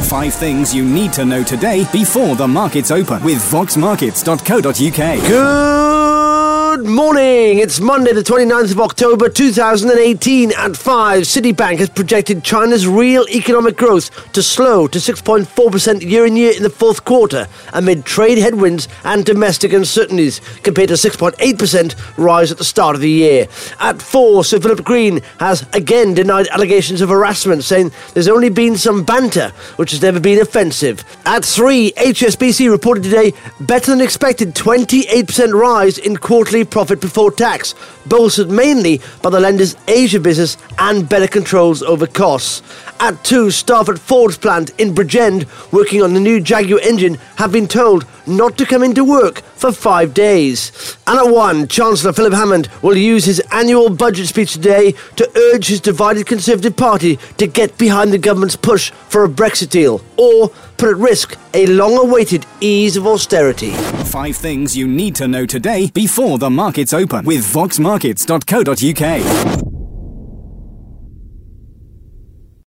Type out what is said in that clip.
5 things you need to know today before the markets open with voxmarkets.co.uk. Good morning. It's Monday, the 29th of October, 2018 at 5. Citibank has projected China's real economic growth to slow to 6.4% year-on-year in the fourth quarter amid trade headwinds and domestic uncertainties, compared to 6.8% rise at the start of the year. At 4, Sir Philip Green has again denied allegations of harassment, saying there's only been some banter, which has never been offensive. At 3, HSBC reported today better than expected 28% rise in quarterly profit before tax, bolstered mainly by the lender's Asia business and better controls over costs. At 2, staff at Ford's plant in Bridgend, working on the new Jaguar engine, have been told not to come into work for 5 days. And at 1, Chancellor Philip Hammond will use his annual budget speech today to urge his divided Conservative Party to get behind the government's push for a Brexit deal, or put at risk a long-awaited ease of austerity. 5 things you need to know today before the markets open with voxmarkets.co.uk.